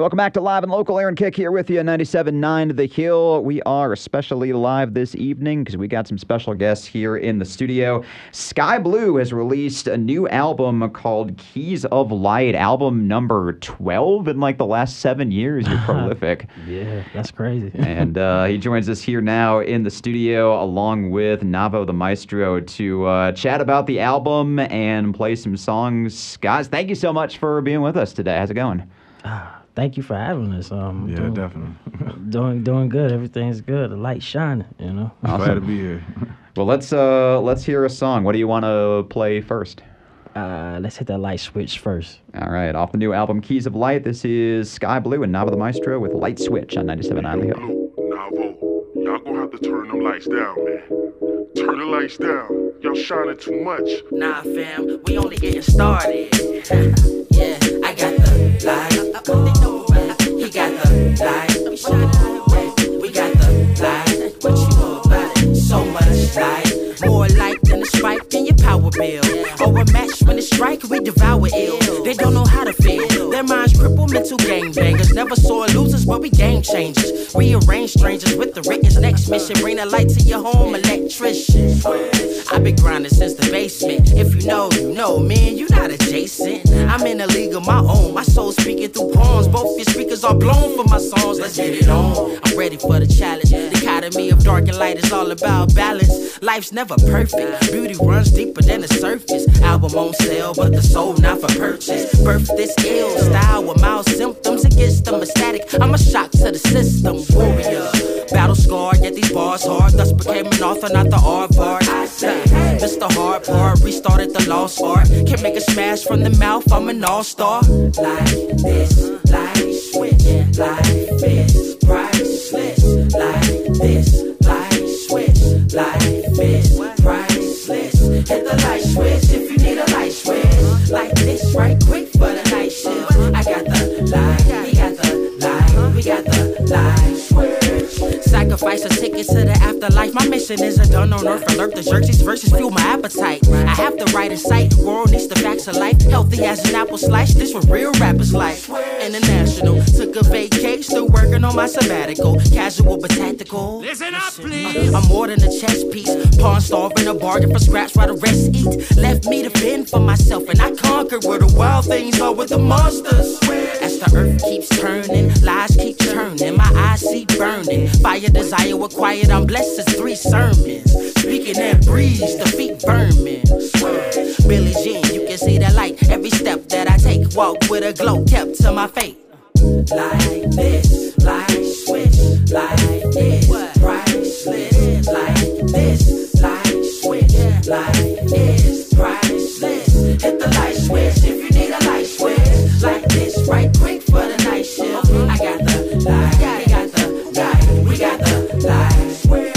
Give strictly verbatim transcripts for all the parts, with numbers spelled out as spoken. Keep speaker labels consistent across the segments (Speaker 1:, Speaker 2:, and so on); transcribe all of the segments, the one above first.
Speaker 1: Welcome back to Live and Local. Aaron Kick here with you, ninety-seven point nine The Hill. We are especially live this evening because we got some special guests here in the studio. Sky Blue has released a new album called Keys of Light, album number twelve in like the last seven years. You're prolific.
Speaker 2: Yeah, that's crazy.
Speaker 1: and uh, he joins us here now in the studio along with Navo the Maestro to uh, chat about the album and play some songs. Guys, thank you so much for being with us today. How's it going?
Speaker 2: Ah, thank you for having us. Um,
Speaker 3: yeah,
Speaker 2: doing,
Speaker 3: definitely.
Speaker 2: doing doing good. Everything's good. The light's shining, you know.
Speaker 1: Awesome.
Speaker 3: Glad to be here.
Speaker 1: Well, let's uh let's hear a song. What do you want to play first?
Speaker 2: Uh, let's hit that light switch first.
Speaker 1: All right, off the new album Keys of Light, this is Sky Blue and Navo the Maestro with Light Switch on ninety-seven point nine The Hill.
Speaker 4: Navo, y'all gonna have to turn them lights down, man. Turn the lights down. Y'all shining too much.
Speaker 5: Nah, fam, we only getting started. Yeah, I got the light. He got the light. We shine it. We got the light. What you know about it? So much light. More light than a spike in your power bill. Or a match when it strike, we devour ill. They don't know how to feel. Their minds crippled, mental gangbangers. Never saw losers, but we game changers. Rearrange strangers with the written next mission. Bring the light to your home, electrician. I've been grinding since the basement. If you know, you know, man, you not adjacent. I'm in a league of my own. My soul speaking through poems. Both your speakers are blown for my songs. Let's get it on. I'm ready for the challenge. The dichotomy of dark and light is all about balance. Life's never perfect. Beauty runs deeper than the surface. Album on sale, but the soul not for purchase. Birth this ill style with mild symptoms. It gets them ecstatic. I'm a shock to the system. Warrior. Battle scarred, yet these bars hard. Thus became an author, not the art part. I say, missed the hard part, restarted the lost art. Can make a smash from the mouth, I'm an all-star. Like this, light switch. Life is priceless. Like this, light switch. Life is priceless. Hit the light switch if you need a light switch. Like this, right quick for the night shift. I got the light, he got the light, we got the light switch. Sacrifice a ticket to the afterlife. My mission isn't done on earth. Alert the Xerxes versus fuel my appetite. I have the right insight. World needs the facts of life. Healthy as an apple slice. This what real rappers like. International. Took a vacation. Still working on my sabbatical. Casual but tactical. Listen up, please. Uh, I'm more than a chess piece. Pawn starving a bargain for scraps while the rest eat. Left me to fend for myself. And I conquered where the wild things are with the monsters. As the earth keeps turning. Lies keep turning. My eyes see burning. Fire desire with quiet, I'm blessed as three sermons. Speaking that breeze, defeat vermin. Billie Jean, you can see the light. Every step that I take, walk with a glow kept to my faith. Like this, light switch. Like this, priceless. Like this, light switch. Like this, priceless. Hit the light switch if you need a light switch. Like this, right quick for the night shift. I got the light, I got the light, we got the light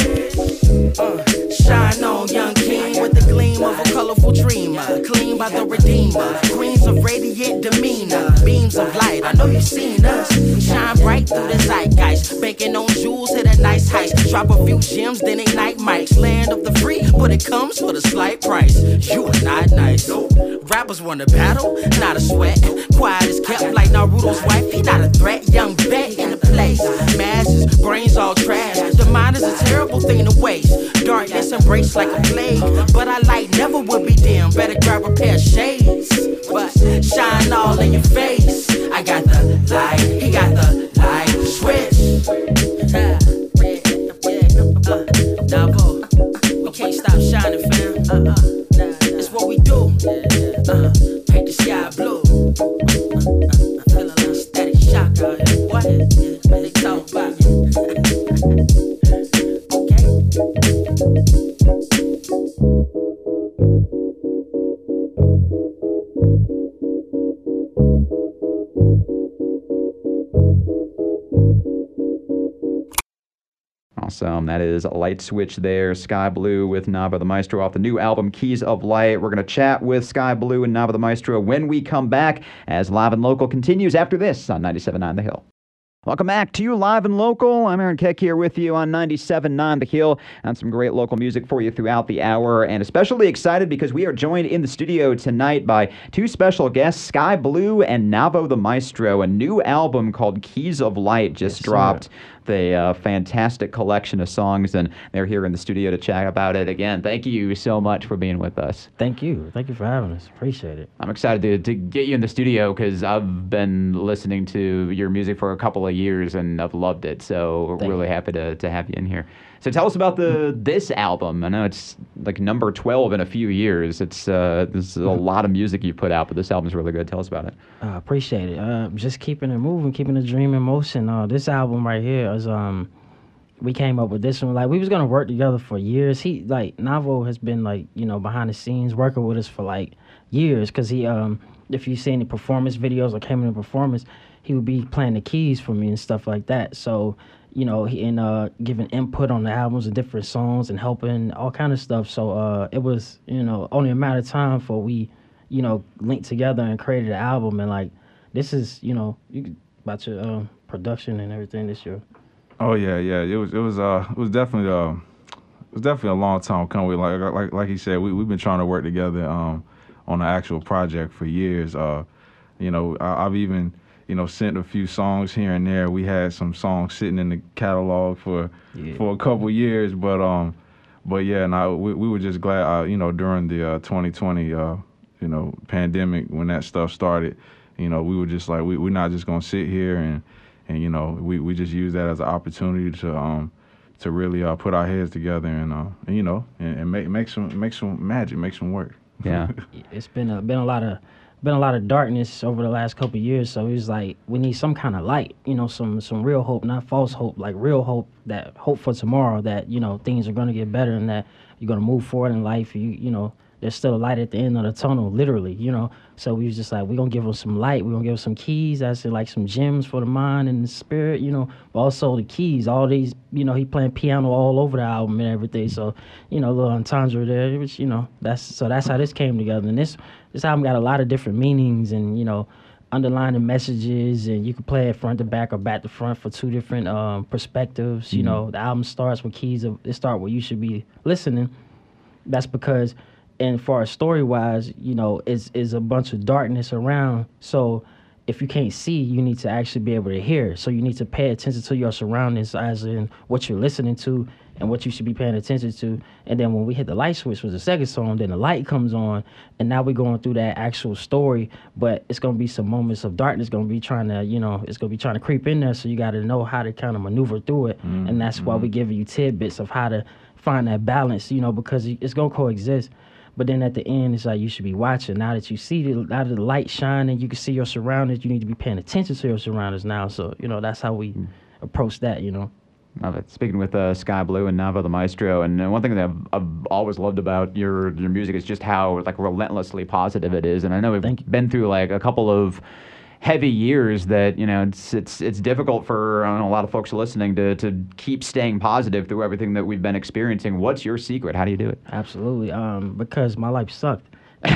Speaker 5: switch. Uh, shine on, young king, with the gleam of a colorful dreamer. Clean by the redeemer. Queens of radiant demeanor. Beams of light, I know you've seen us. Shine bright through the zeitgeist. Baking on jewels, hit a nice heist. Drop a few gems, then ignite mics. Land of the free, but it comes with a slight price. You are not nice. Rappers want to battle, not a sweat. Quiet is kept like Naruto's wife. He not a threat, young bet in the place. Masses, brains all trash. The mind is a terrible thing to waste. Darkness embraced like a plague. But our light never would be dim. Better grab a pair of shades. But shine all in your face. I got the light, he got the light switch. Uh, Navo, we can't stop shining, fam. Uh, uh, it's what we do. Uh, paint the sky blue. Uh, uh, I feel a little static shock out here. What? What they talk about?
Speaker 1: Awesome. That is Light Switch there. Sky Blue with Navo the Maestro off the new album Keys of Light. We're going to chat with Sky Blue and Navo the Maestro when we come back as Live and Local continues after this on ninety-seven point nine The Hill. Welcome back to you live and local. I'm Aaron Keck here with you on ninety-seven point nine The Hill, and some great local music for you throughout the hour, and especially excited because we are joined in the studio tonight by two special guests, Sky Blue and Navo the Maestro. A new album called Keys of Light just
Speaker 2: Yes,
Speaker 1: dropped.
Speaker 2: sir.
Speaker 1: The uh, fantastic collection of songs, and they're here in the studio to chat about it again. Thank you so much for being with us.
Speaker 2: Thank you. Thank you for having us. Appreciate it.
Speaker 1: I'm excited to, to get you in the studio because I've been listening to your music for a couple of years and I've loved it. So we're
Speaker 2: Thank
Speaker 1: really
Speaker 2: you.
Speaker 1: happy to, to have you in here. So tell us about the this album. I know it's like number twelve in a few years. It's uh, there's a lot of music you put out, but this album's really good. Tell us about it.
Speaker 2: Uh, appreciate it. Uh, just keeping it moving, keeping the dream in motion. Uh, this album right here is um, we came up with this one. Like we was gonna work together for years. He like Navo has been like you know behind the scenes working with us for like years. Cause he um, if you see any performance videos or came in a performance, he would be playing the keys for me and stuff like that. So. You know, he and uh, giving input on the albums and different songs and helping all kind of stuff. So uh, it was, you know, only a matter of time for we, you know, linked together and created an album. And like, this is, you know, you could- about your uh, production and everything this year.
Speaker 3: Oh yeah, yeah. It was it was uh it was definitely uh it was definitely a long time coming. Like like like he said, we we've been trying to work together um on the actual project for years. Uh, you know, I, I've even you know sent a few songs here and there. We had some songs sitting in the catalog for
Speaker 2: Yeah.
Speaker 3: for a couple years, but um, but yeah, and I we, we were just glad uh you know during the uh, twenty twenty uh you know pandemic when that stuff started, you know we were just like we we're not just gonna sit here and and you know we we just use that as an opportunity to um to really uh put our heads together and uh and, you know and, and make make some make some magic, make some work.
Speaker 1: Yeah.
Speaker 2: It's been a been a lot of been a lot of darkness over the last couple of years. So it was like we need some kind of light, you know, some some real hope, not false hope, like real hope, that hope for tomorrow, that you know things are gonna get better and that you're gonna move forward in life. You you know, there's still a light at the end of the tunnel, literally, you know. So we was just like, we're gonna give them some light, we're gonna give them some keys, that's like some gems for the mind and the spirit, you know, but also the keys, all these, you know, he playing piano all over the album and everything. So, you know, a little entendre there, it was, you know, that's so that's how this came together. And this this album got a lot of different meanings and, you know, underlining messages, and you can play it front to back or back to front for two different um, perspectives. You know, the album starts with keys of it start where you should be listening. That's because, and for our story wise, you know, is is a bunch of darkness around. So if you can't see, you need to actually be able to hear. So you need to pay attention to your surroundings, as in what you're listening to and what you should be paying attention to. And then when we hit the light switch was the second song, then the light comes on, and now we're going through that actual story. But it's gonna be some moments of darkness gonna be trying to, you know, it's gonna be trying to creep in there. So you got to know how to kind of maneuver through it,
Speaker 3: Mm-hmm.
Speaker 2: and that's why we giving you tidbits of how to find that balance, you know, because it's gonna coexist. But then at the end, it's like you should be watching. Now that you see the, now that the light shining, you can see your surroundings. You need to be paying attention to your surroundings now. So, you know, that's how we approach that, you know.
Speaker 1: Love it. Speaking with uh, Sky Blue and Navo the Maestro, and uh, one thing that I've, I've always loved about your your music is just how like relentlessly positive it is. And I know we've
Speaker 2: Thank you.
Speaker 1: been through like a couple of heavy years that you know it's it's it's difficult for I don't know, a lot of folks listening to to keep staying positive through everything that we've been experiencing. What's your secret? How do you do it?
Speaker 2: Absolutely. Um, because my life sucked.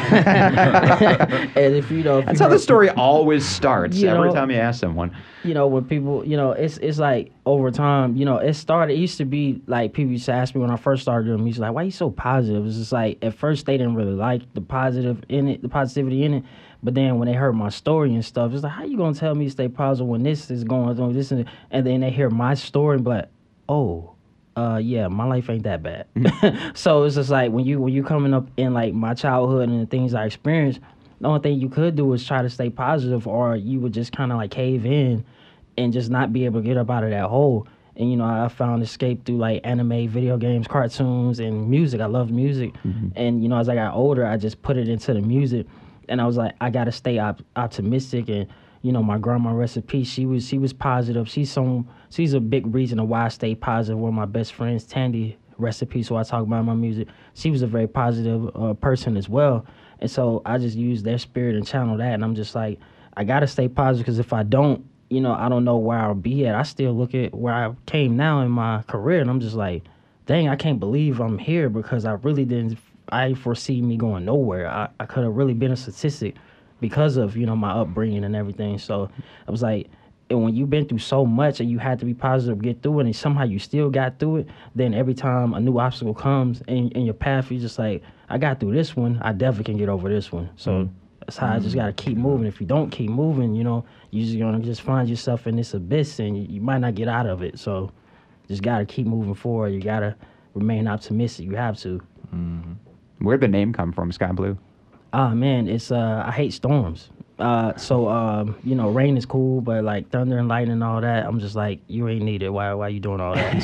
Speaker 2: And if you know, if
Speaker 1: That's
Speaker 2: you
Speaker 1: how
Speaker 2: know-
Speaker 1: the story always starts.
Speaker 2: You
Speaker 1: every
Speaker 2: know-
Speaker 1: time you ask someone.
Speaker 2: you know, when people, you know, it's it's like over time, you know, it started, it used to be like people used to ask me when I first started doing music, like, why you so positive? It's just like, at first they didn't really like the positive in it, the positivity in it. But then when they heard my story and stuff, it's like, how you gonna tell me to stay positive when this is going on, this and and then they hear my story and be like, oh, uh, yeah, my life ain't that bad. So it's just like when you when you coming up in like my childhood and the things I experienced, the only thing you could do is try to stay positive, or you would just kind of like cave in and just not be able to get up out of that hole. And, you know, I found escape through like anime, video games, cartoons, and music. I loved music. And, you know, as I got older, I just put it into the music. And I was like, I got to stay op- optimistic. And, you know, my grandma, rest in peace, she was, she was positive. She's some, she's a big reason of why I stay positive. One of my best friends, Tandy, rest in peace, who I talk about in my music, she was a very positive uh, person as well. And so I just use their spirit and channel that. And I'm just like, I got to stay positive, because if I don't, you know, I don't know where I'll be at. I still look at where I came now in my career, and I'm just like, dang, I can't believe I'm here, because I really didn't, I foresee me going nowhere. I, I could have really been a statistic because of, you know, my upbringing and everything. So I was like, And when you've been through so much and you had to be positive to get through it, and somehow you still got through it, then every time a new obstacle comes in, in your path, you're just like, I got through this one, I definitely can get over this one. So mm-hmm. that's how I just got to keep moving. If you don't keep moving, you know, you're just going to just find yourself in this abyss and you, you might not get out of it. So just got to keep moving forward. You got to remain optimistic. You have to.
Speaker 1: Mm-hmm. Where'd the name come from, Sky Blue?
Speaker 2: Ah, man, it's, uh, I hate storms. Uh, so, um, you know, rain is cool, but like thunder and lightning and all that, I'm just like, you ain't needed. Why, why you doing all that?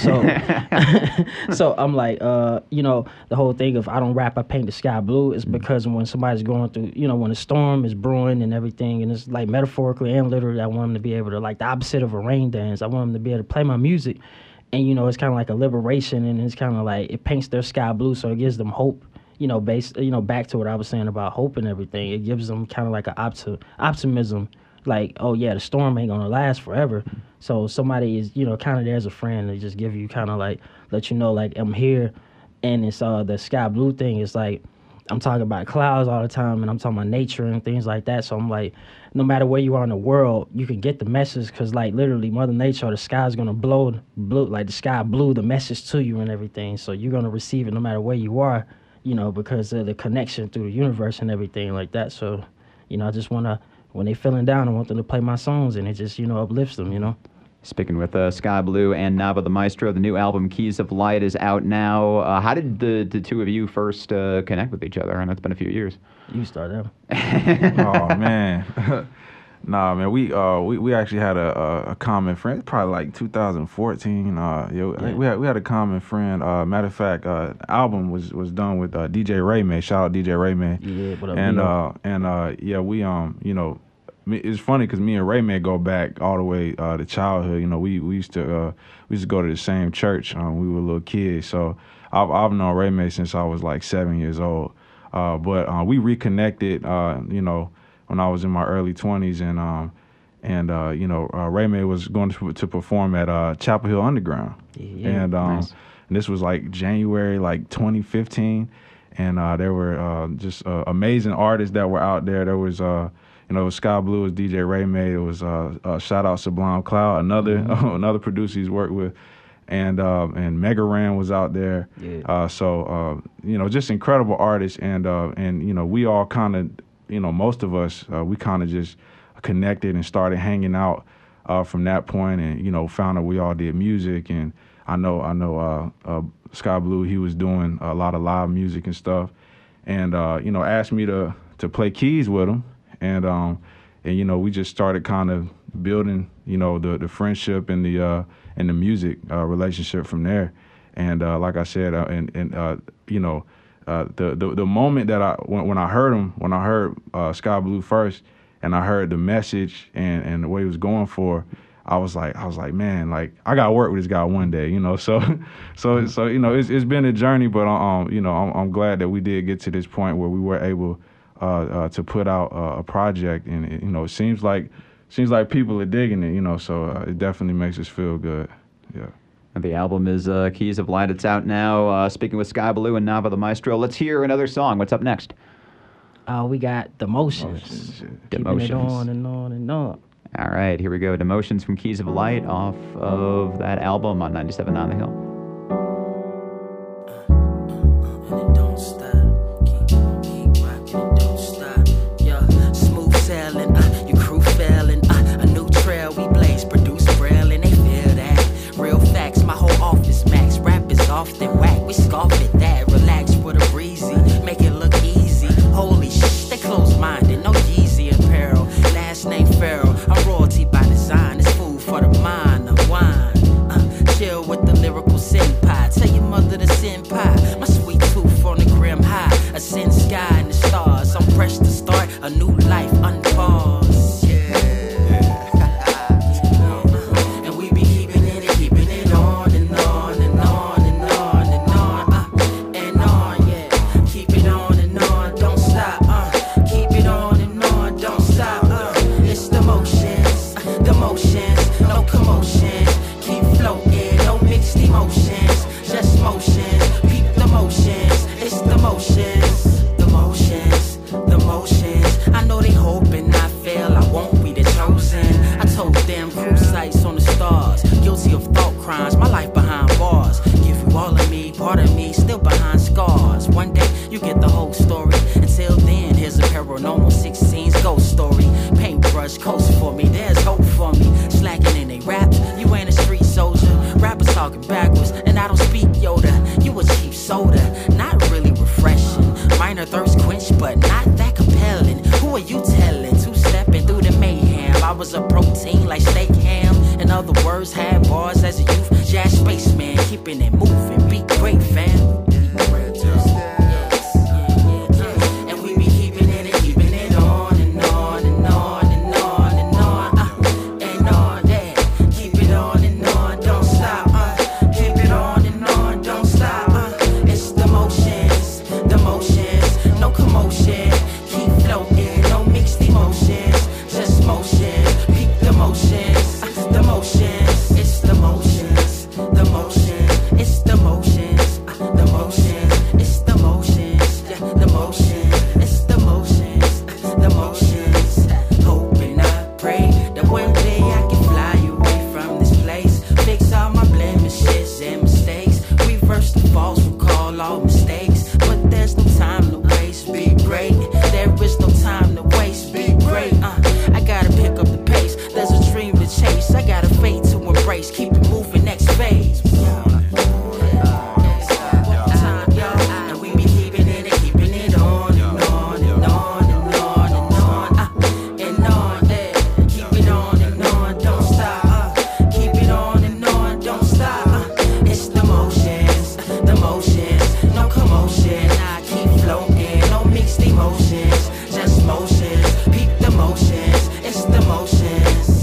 Speaker 2: So, so I'm like, uh, you know, the whole thing of I don't rap, I paint the sky blue is because when somebody's going through, you know, when a storm is brewing and everything, and it's like metaphorically and literally, I want them to be able to, like the opposite of a rain dance, I want them to be able to play my music. And, you know, it's kind of like a liberation, and it's kind of like, it paints their sky blue, so it gives them hope. You know, based, you know, back to what I was saying about hope and everything, it gives them kind of like an opti- optimism, like, oh yeah, the storm ain't gonna last forever. So somebody is, you know, kind of there as a friend to just give you kind of like, let you know, like, I'm here. And it's uh the sky blue thing is like, I'm talking about clouds all the time, and I'm talking about nature and things like that. So I'm like, no matter where you are in the world, you can get the message, because like literally Mother Nature, the sky's gonna blow, blue, like the sky blew the message to you and everything. So you're gonna receive it no matter where you are. You know, because of the connection through the universe and everything like that. So, you know, I just want to, when they feeling down, I want them to play my songs, and it just, you know, uplifts them, you know.
Speaker 1: Speaking with uh, Sky Blue and Nava the Maestro, the new album Keys of Light is out now. Uh, how did the, the two of you first uh, connect with each other? I know it's been a few years.
Speaker 2: You start out.
Speaker 3: Oh, man. Nah, man, we uh we, we actually had a, a common friend, probably like two thousand fourteen. Uh, yeah, yeah. we had we had a common friend. Uh, matter of fact, uh, album was, was done with uh, D J Ray May. Shout out D J Ray May.
Speaker 2: Yeah, what up,
Speaker 3: and uh and uh yeah, we um you know, it's funny because me and Ray May go back all the way uh, to childhood. You know, we we used to uh we used to go to the same church. Um, we were little kids, so I've I've known Ray May since I was like seven years old. Uh, but uh, we reconnected. Uh, you know. When I was in my early twenties, and um, and uh, you know, uh, Ray May was going to to perform at uh, Chapel Hill Underground,
Speaker 2: yeah,
Speaker 3: and um,
Speaker 2: nice.
Speaker 3: and this was like January, like twenty fifteen, and uh, there were uh, just uh, amazing artists that were out there. There was uh, you know, it was Sky Blue, it was D J Ray May, it was uh, uh, shout out Sublime Cloud, another mm-hmm. another producer he's worked with, and uh, and Mega Ran was out there.
Speaker 2: Yeah.
Speaker 3: Uh, so uh, you know, just incredible artists, and uh, and you know, we all kind of. You know, most of us, uh, we kind of just connected and started hanging out uh, from that point, and you know, found out we all did music. And I know, I know, uh, uh, Sky Blue, he was doing a lot of live music and stuff, and uh, you know, asked me to to play keys with him, and um, and you know, we just started kind of building, you know, the the friendship and the uh, and the music uh, relationship from there. And uh, like I said, uh, and and uh, you know. Uh, the, the the moment that I when, when I heard him when I heard uh, Sky Blue first, and I heard the message and, and the way he was going for, I was like I was like man, like I gotta work with this guy one day, you know. So so so you know, it's it's been a journey, but um you know, I'm I'm glad that we did get to this point where we were able uh, uh, to put out uh, a project, and it, you know, it seems like seems like people are digging it, you know. So uh, it definitely makes us feel good. Yeah.
Speaker 1: And the album is uh, Keys of Light. It's out now. Uh, speaking with Sky Blue and Nava the Maestro, let's hear another song. What's up next?
Speaker 2: Uh, we got Demotions.
Speaker 1: Demotions.
Speaker 2: Keeping it on and on and on.
Speaker 1: All right, here we go. Demotions from Keys of Light off of that album on ninety-seven point nine The Hill.
Speaker 5: And it don't stop. Keep, keep rocking, it don't stop. Yeah, smooth sailing, uh, your crew failing, uh, a new trail we blaze, produce braille, and they feel that. Real facts, my whole office max. Rap is off, then whack, we scoff at that. Relax with a breezy, make it look easy. Holy shit, they close-minded, no Yeezy apparel. Last name Farrell, I'm royalty by design. It's food for the mind, a wine. Uh, chill with the lyrical senpai. Tell your mother to send pie. My sweet tooth on the grim high. Ascend sky and the stars. I'm fresh to start a new life, unpause. Cruise words, had bars as a youth. Jazz spaceman, keeping it moving. Be great, fam. And we be keeping it and keeping it on and on and on and on and on uh, and on. Yeah, keep it on and on, don't stop. Uh, keep it on and on, don't stop. Uh, it's the motions, the motions, no commotion. Keep floating, no mixed emotions, just motion. Peak the motions, uh, the motions. It's the motions, the motion. It's the motions, uh, the motion. It's the motions, yeah, the motion. It's the motions, uh, the motions. Hope and I pray that one day I can fly away from this place. Fix all my blemishes and mistakes. Reverse the falls, recall all mistakes. But there's no time to waste. Be great. There is no time to waste. Be great. Uh, I gotta pick up the pace. There's a dream to chase. I got a fate to embrace. Keep it moving. Next phase. And we be keeping it and keeping it on and on and on and on and on uh, and on. Yeah. Keep it on and on, don't stop. Uh, keep it on and on, don't stop. Uh, it's the motions, the motions, no commotion. I keep floating, no mixed emotions, just motions. Peak the motions, it's the motions.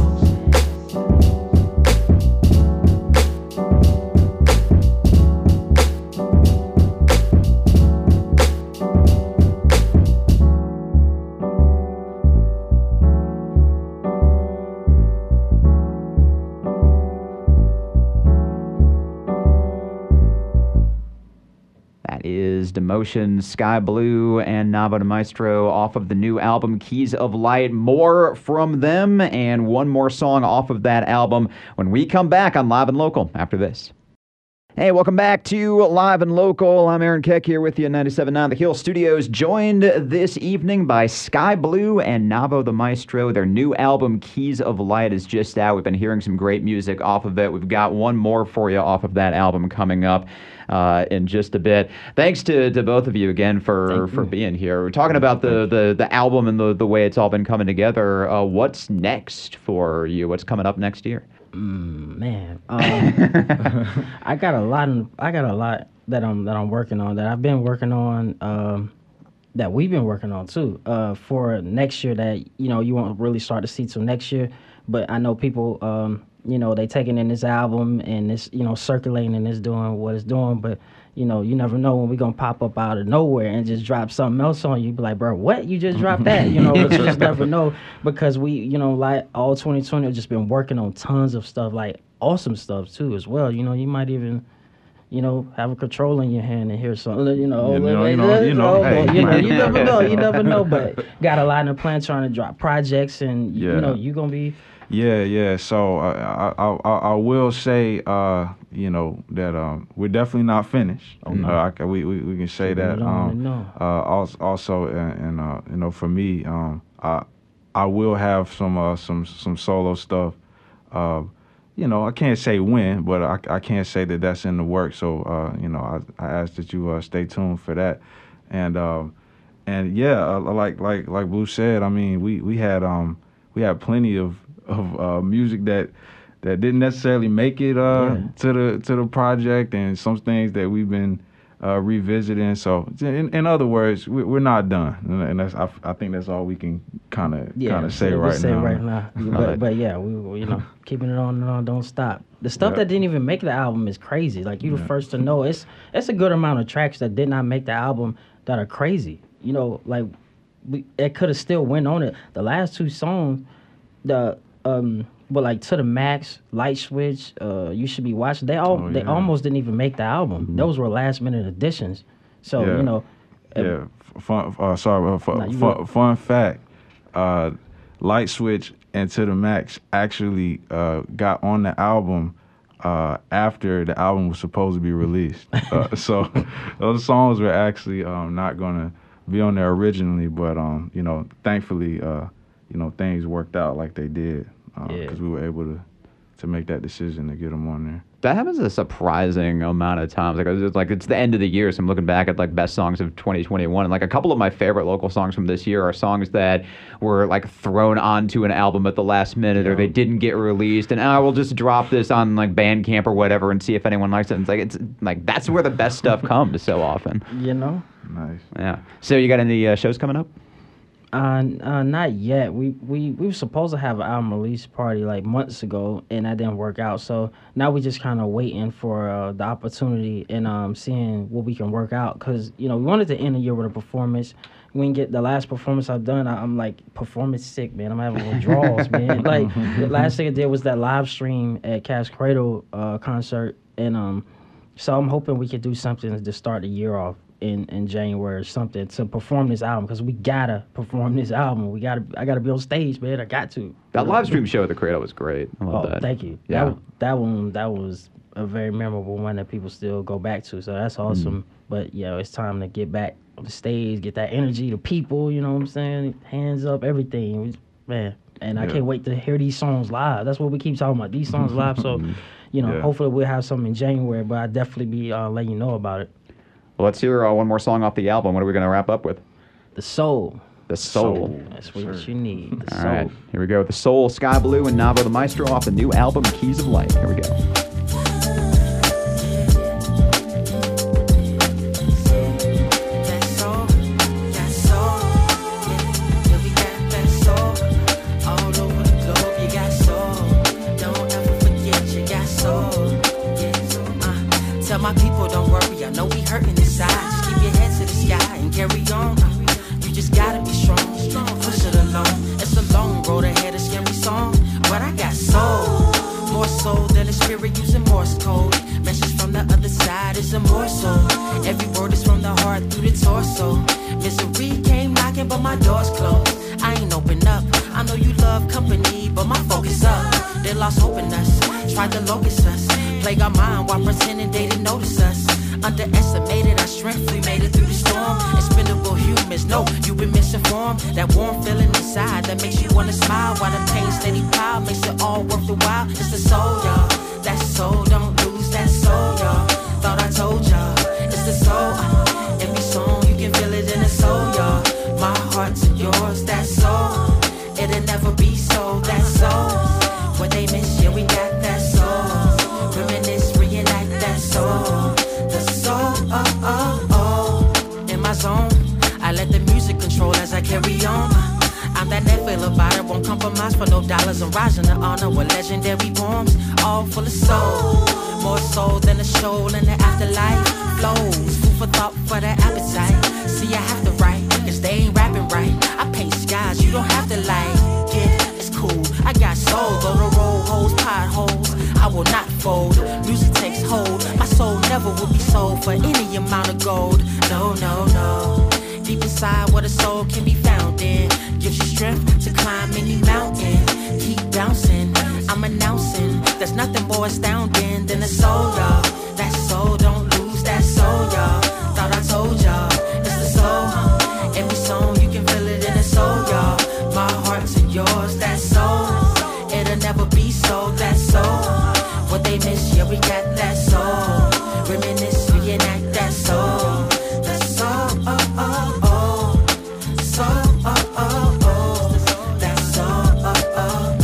Speaker 1: That is Demotion, Sky Blue, and Navo de Maestro off of the new album Keys of Light. More from them and one more song off of that album when we come back on Live and Local after this. Hey, welcome back to Live and Local. I'm Aaron Keck here with you at ninety-seven point nine The Hill Studios, joined this evening by Sky Blue and Navo de Maestro. Their new album, Keys of Light, is just out. We've been hearing some great music off of it. We've got one more for you off of that album coming up uh, in just a bit. Thanks to, to both of you again for, for being here. We're talking about the, the, the album and the, the way it's all been coming together. Uh, what's next for you? What's coming up next year?
Speaker 2: Mm, man, um, I got a lot. Of, I got a lot that I'm that I'm working on. That I've been working on. Um, that we've been working on too. Uh, for next year, that you know you won't really start to see till next year. But I know people. Um, you know they taking in this album and it's you know circulating and it's doing what it's doing. But you know you never know when we gonna pop up out of nowhere and just drop something else on you. Be like, bro, what? You just dropped that? You know, but you just never know because we you know like all twenty twenty have just been working on tons of stuff, like awesome stuff too as well. You know, you might even. You know, have a control in your hand and hear something. You know,
Speaker 3: You know, you know, you know, hey.
Speaker 2: you know, you never know. You never know. But got a lot in the plan trying to drop projects, and you
Speaker 3: Yeah.
Speaker 2: know, you gonna be.
Speaker 3: Yeah, yeah. So uh, I, I, I will say, uh, you know, that um, we're definitely not finished.
Speaker 2: Oh, no.
Speaker 3: uh, I can, we, we we can say
Speaker 2: Keeping
Speaker 3: that.
Speaker 2: it on and
Speaker 3: Um,
Speaker 2: on.
Speaker 3: uh, also, also, and, and uh, you know, for me, um, I I will have some uh, some some solo stuff. Uh, you know, I can't say when, but I, I can't say that that's in the works. So, uh, you know, I, I ask that you uh, stay tuned for that. And um, and yeah, uh, like like like Blue said, I mean, we we had um we had plenty of of uh, music that that didn't necessarily make it uh,
Speaker 2: Yeah.
Speaker 3: to the to the project, and some things that we've been uh, revisiting. So, in, in other words, we, we're not done, and and that's I, I think that's all we can kind of
Speaker 2: Yeah,
Speaker 3: kind of say
Speaker 2: we
Speaker 3: right
Speaker 2: say
Speaker 3: now.
Speaker 2: right now. But, but yeah, we we, you know keeping it on and on, don't stop. The stuff
Speaker 3: Yeah.
Speaker 2: that didn't even make the album is crazy. Like you the first to know. It's it's a good amount of tracks that did not make the album that are crazy. You know, like we it could have still went on it. The last two songs, the um, but like To the Max, Light Switch, uh, You Should Be Watching. They all
Speaker 3: Oh,
Speaker 2: they
Speaker 3: yeah.
Speaker 2: almost didn't even make the album. Those were last minute additions. So
Speaker 3: Yeah.
Speaker 2: you know.
Speaker 3: Yeah, f- fun. Uh, sorry, uh, fu-
Speaker 2: Nah, you
Speaker 3: fun,
Speaker 2: good.
Speaker 3: fun fact: uh, Light Switch and To the Max actually uh, got on the album uh, after the album was supposed to be released. uh, so those songs were actually um, not gonna be on there originally, but um, you know, thankfully, uh, you know, things worked out like they did because
Speaker 2: Yeah.
Speaker 3: we were able to to make that decision to get them on there.
Speaker 1: That happens a surprising amount of times. Like it's like it's the end of the year, so I'm looking back at like best songs of twenty twenty-one, and like a couple of my favorite local songs from this year are songs that were like thrown onto an album at the last minute, or they didn't get released, and I will just drop this on like Bandcamp or whatever and see if anyone likes it. And it's like it's like that's where the best stuff comes so often.
Speaker 2: You know.
Speaker 3: Nice.
Speaker 1: Yeah. So you got any uh, shows coming up?
Speaker 2: Uh, uh, not yet. We, we we were supposed to have an album release party like months ago, and that didn't work out. So now we just kind of waiting for uh, the opportunity and um seeing what we can work out. Cause you know we wanted to end the year with a performance. We didn't get the last performance I've done. I, I'm like performance sick, man. I'm having withdrawals, man. Like the last thing I did was that live stream at Cash Cradle uh, concert, and um, so I'm hoping we could do something to start the year off. In, in January or something to perform this album, because we gotta perform this album. We gotta I gotta be on stage, man. I got to.
Speaker 1: That live stream show at the Cradle was great. I love
Speaker 2: oh,
Speaker 1: that.
Speaker 2: Thank you.
Speaker 1: Yeah.
Speaker 2: That, that one that was a very memorable one that people still go back to. So that's awesome. Mm. But yeah, it's time to get back on the stage, get that energy, the people. You know what I'm saying? Hands up, everything, man. And yeah. I can't wait to hear these songs live. That's what we keep talking about. These songs live. So, you know, yeah. hopefully we'll have something in January. But I'll definitely be uh, letting you know about it.
Speaker 1: Well, let's hear uh, one more song off the album. What are we going to wrap up with?
Speaker 2: The Soul.
Speaker 1: The Soul.
Speaker 2: Soul. That's what sure. you need. The
Speaker 1: All
Speaker 2: Soul.
Speaker 1: right. Here we go. The Soul, Sky Blue, and Navo the Maestro off the new album, Keys of Light. Here we go.
Speaker 5: My people, don't worry, I know we hurting inside. Just keep your head to the sky and carry on. You just gotta be strong, push it along. It's a long road ahead, a scary song, but I got soul, more soul than a spirit using Morse code. Message from the other side is a morsel. Every word is from the heart through the torso. Misery came knocking, but my door's closed. I ain't open up. I know you love company, but my focus up. They lost hope in us, tried to locus us. Plague our mind while pretending they didn't notice us. Underestimated our strength, we made it through the storm. Expendable humans, no, you've been misinformed. That warm feeling inside that makes you wanna smile, while the pain steady pile makes it all worth the while. It's the soul, y'all. That soul, don't lose that soul, y'all. Thought I told y'all, it's the soul. Every song you can feel it in the soul, y'all. My heart to yours, that soul. It'll never be so, that soul. What they miss, yeah, we got that soul. Reminisce, reenact that soul. The soul, oh, oh, oh. In my zone, I let the music control as I carry on. I'm that Netflix about it, won't compromise for no dollars. I'm rising to honor with legendary poems, all full of soul. More soul than a show in the afterlife. Flows, food for thought for the appetite. See, I have to write, cause they ain't rapping right. I paint skies, you don't have to like it. It's cool, I got soul, though the road holes, potholes. I will not fold, music takes hold. My soul never will be sold for any amount of gold. No, no, no. Deep inside what a soul can be found in, gives you strength to climb any mountain. Keep bouncing, I'm announcing there's nothing more astounding than a soul, y'all. That soul, don't lose that soul, y'all. Thought I told y'all, it's the soul. Every song you can feel it in the soul, y'all. My heart to yours, that soul. It'll never be so, that soul. What they miss, yeah, we got that soul. Reminisce, reenact that soul. The soul, oh, oh, oh. Soul, oh, oh, oh. That soul, oh, oh,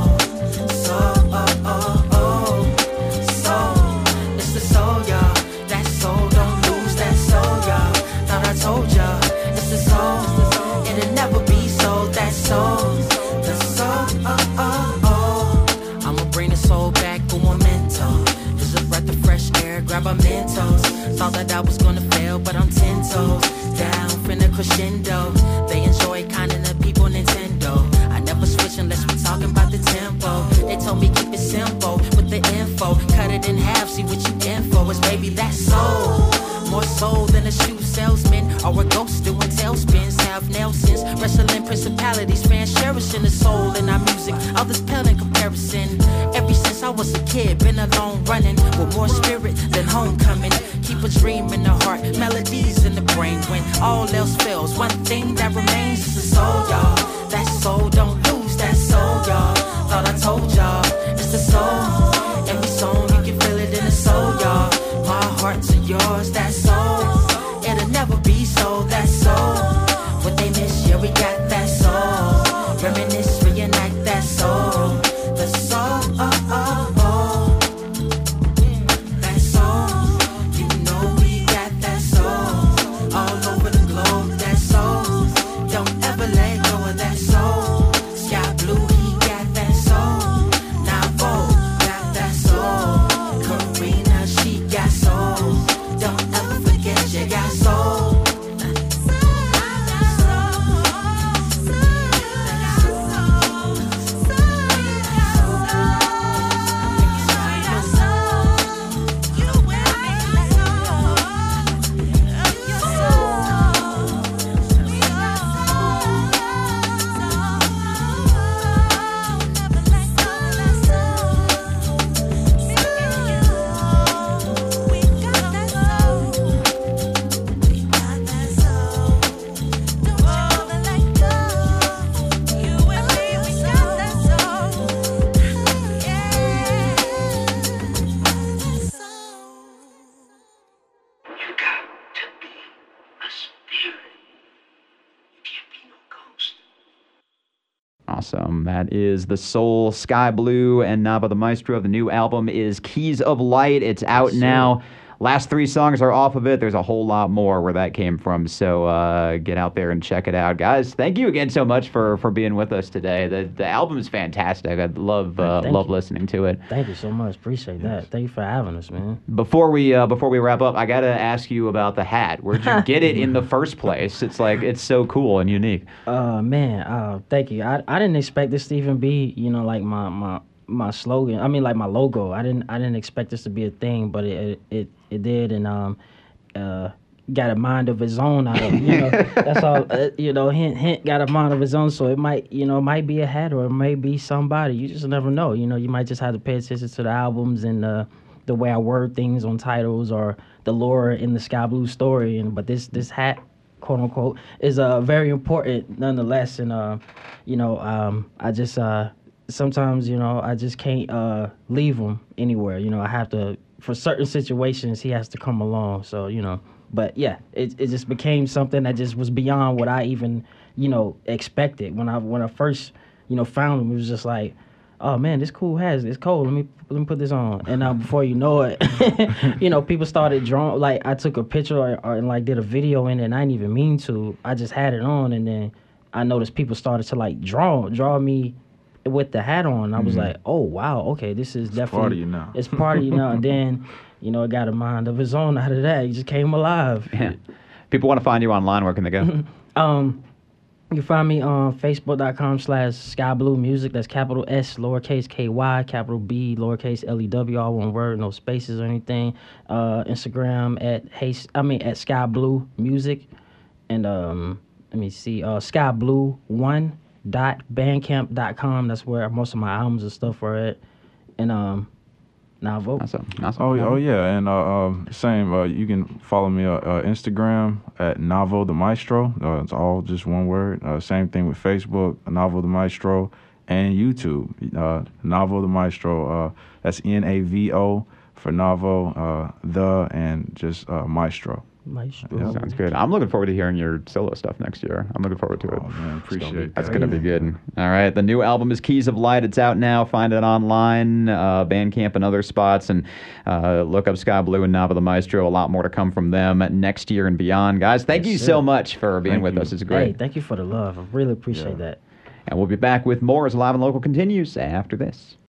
Speaker 5: oh. Soul, oh, oh, oh. Soul, it's the soul, y'all. That soul, don't lose that soul, y'all. Thought I told y'all, it's the soul. It'll never be so, that soul. The soul, oh, oh, oh. I'ma bring the soul back to a mental. Just a breath of fresh air, grab a Mentos. Thought that I was gonna fail, but I'm ten toes down from the crescendo. They enjoy counting the people Nintendo. I never switch unless we're talking about the tempo. They told me keep it simple with the info. Cut it in half, see what you in for. It's baby that soul. More soul than a shoe salesman or a ghost doing tailspins. Have Nelsons, wrestling principalities, fans cherishing the soul in our music. Others pale in comparison. Ever since I was a kid, been alone running with more spirit than homecoming. Keep a dream in the heart, melodies in the brain. When all else fails, one thing that remains is the soul, y'all. That soul, don't lose that soul, y'all. thought I told y'all. It's the soul. Every song you can feel it in the soul, y'all. My heart to yours, that soul. It'll never be sold, that soul. What they miss, yeah, we got that soul. Reminisce, reunite that soul. The soul, oh, oh, oh. That soul. You know we got that soul. All over the globe, that soul. Don't ever let go of that soul. Sky Blue, he got that soul. Navo got that soul. Karina, she got soul. Don't ever forget you got soul.
Speaker 1: Awesome. That is The Soul, Sky Blue, and Nava the Maestro. The new album is Keys of Light. It's out now. Last three songs are off of it. There's a whole lot more where that came from. So uh, get out there and check it out. Guys, thank you again so much for, for being with us today. The the album is fantastic. I love uh,
Speaker 2: Thank
Speaker 1: love
Speaker 2: you.
Speaker 1: listening to it.
Speaker 2: Thank you so much. Appreciate that. Thank you for having us, man.
Speaker 1: Before we uh, before we wrap up, I gotta ask you about the hat. Where'd you get it in the first place? It's like it's so cool and unique.
Speaker 2: Uh, man, uh, thank you. I, I didn't expect this to even be, you know, like my, my my slogan. I mean, like my logo. I didn't I didn't expect this to be a thing, but it it it did, and um, uh, got a mind of his own out of it. You know, that's all. Uh, you know, hint hint got a mind of his own, so it might you know it might be a hat or it may be somebody. You just never know. You know, you might just have to pay attention to the albums and uh, the way I word things on titles or the lore in the Sky Blue story. And but this this hat, quote unquote, is uh very important nonetheless. And uh, you know, um, I just uh. sometimes, you know, I just can't uh, leave him anywhere. You know, I have to, for certain situations, he has to come along. So, you know, but yeah, it it just became something that just was beyond what I even, you know, expected. When I when I first, you know, found him, it was just like, oh man, this cool hat, it's cold. Let me let me put this on. And uh, before you know it, you know, people started drawing. Like I took a picture or, or and like did a video in it, and I didn't even mean to. I just had it on, and then I noticed people started to like draw draw me with the hat on. I was
Speaker 3: Mhm.
Speaker 2: like, oh wow, okay, this is definitely
Speaker 3: part of you now.
Speaker 2: It's part of you now. And then, you know, it got a mind of his own out of that. He just came alive.
Speaker 1: Yeah. People want to find you online. Where can they go?
Speaker 2: Um, you can find me on Facebook.com slash Sky Blue Music. That's capital S, lowercase K Y, capital B, lowercase L E W, all one word, no spaces or anything. Uh, Instagram at hey, I mean at Sky Blue Music, and um, let me see, uh, Sky Blue One dot bandcamp dot com. That's where most of my albums and stuff are at. And um, now vote.
Speaker 1: Awesome. Awesome.
Speaker 3: Oh, oh yeah, and uh, um, same. Uh, you can follow me on uh, Instagram at Navo the Maestro. Uh, it's all just one word. Uh, same thing with Facebook, Navo the Maestro, and YouTube, uh, Navo the Maestro. Uh, that's N A V O for Navo, uh, the, and just uh, Maestro.
Speaker 2: Maestro.
Speaker 3: Yeah.
Speaker 1: Sounds good. I'm looking forward to hearing your solo stuff next year. I'm looking forward to it.
Speaker 3: Oh man, appreciate that.
Speaker 1: That's going to be good. All right. The new album is Keys of Light. It's out now. Find it online, uh, Bandcamp and other spots. And uh, look up Sky Blue and Nava the Maestro. A lot more to come from them next year and beyond. Guys, thank
Speaker 2: Yes,
Speaker 1: you
Speaker 2: sir.
Speaker 1: so much for being
Speaker 3: Thank
Speaker 1: with
Speaker 3: you.
Speaker 1: us. It's
Speaker 2: Hey,
Speaker 1: great.
Speaker 2: thank you for the love. I really appreciate
Speaker 3: Yeah.
Speaker 2: that.
Speaker 1: And we'll be back with more as Live and Local continues after this.